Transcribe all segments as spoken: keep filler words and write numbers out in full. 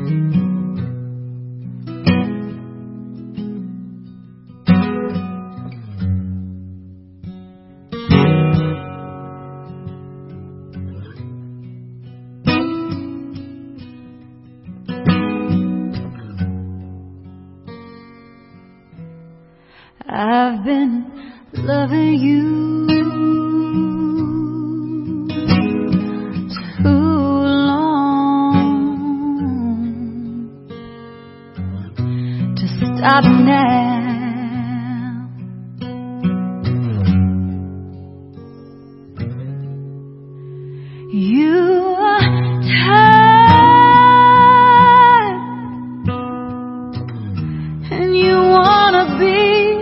I've been loving you too long to stop now. You are tired and you wanna be.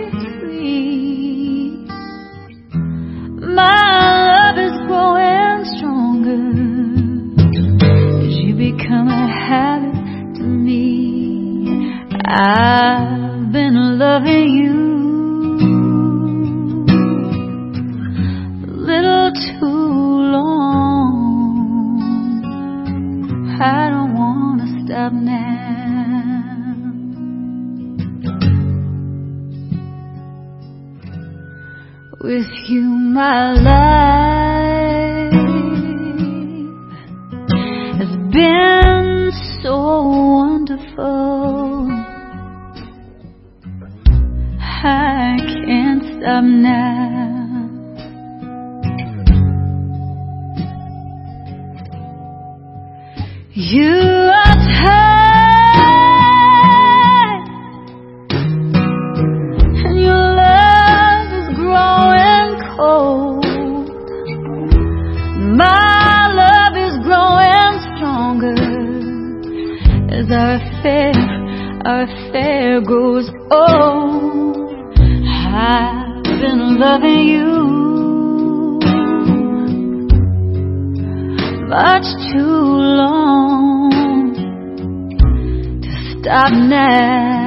My love is growing stronger as you become a habit to me. I've been loving you a little too long. I don't want to stop now. With you, my life has been so wonderful. I can't stop now. You are tired and your love is growing cold. My love is growing stronger as our affair, our affair grows old. I've been loving you much too long to stop now.